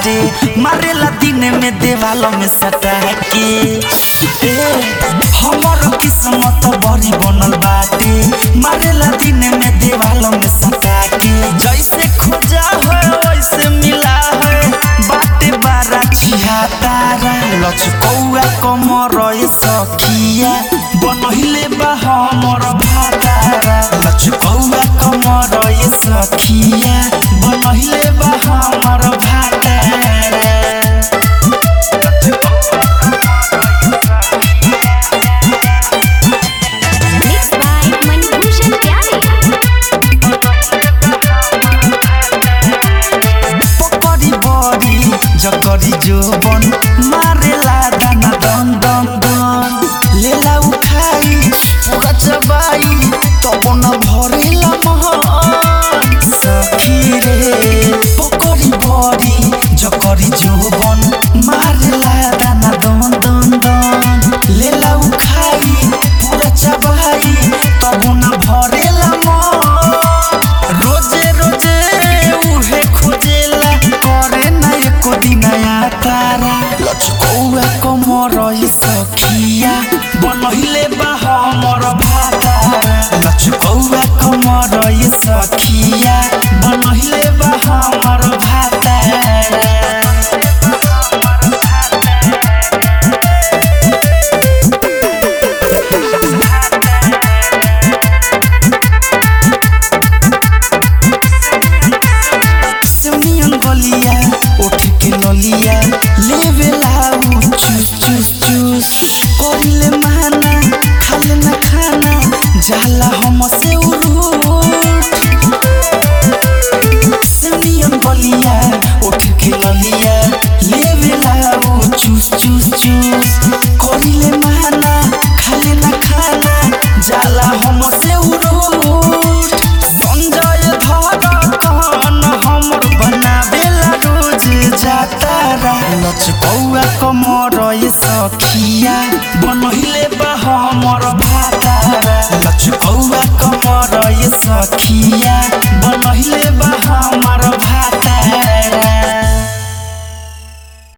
बाटे मारेला दिन में देवालों में सटा के हमार किस्मत बड़ी बनल बाटे मारेला दिन में देवालों में सटा के जैसे खोजा है वैसे मिला है बाटे बारा छिया तारा लचकौआ कमर सखिया बनहिले बा हमर भातारा लचकौआ कमर सखिया बनहिले बा हमर भातारा जकरी जोबन मारेला दाना दन दन दन लेला उठाई पूरा चबाई तब न भरेला महन सखी रे पकड़ी बड़ी जकरी जोबन मारेला दाना दन दन दन लेला उठाई पूरा चबाई तब न भरेला महन रोजे रोजे उहे खोजेला करे ना एको दिनया तारा लचकौआ कमर सखिया बनहिले बा हमर भातारा लचकौआ कमर सखिया बनहिले बा हमर भातारा गलिया उठ के ललिया लेवेला चूस चूस चूस करिले माना खाले ना खाना जाला हमसे उरूट सनियन गलिया उठ के ललिया लेवेला चूस चूस चूस करिले माना खाले ना खाना जाला हमसे उरूट संजय धड़कन हमर बनावेला रोज जातारा लचकौआ कमर सखिया बनहिले बा हमर भातारा लचकौआ कमर सखिया बनहिले बा हमर भातारा।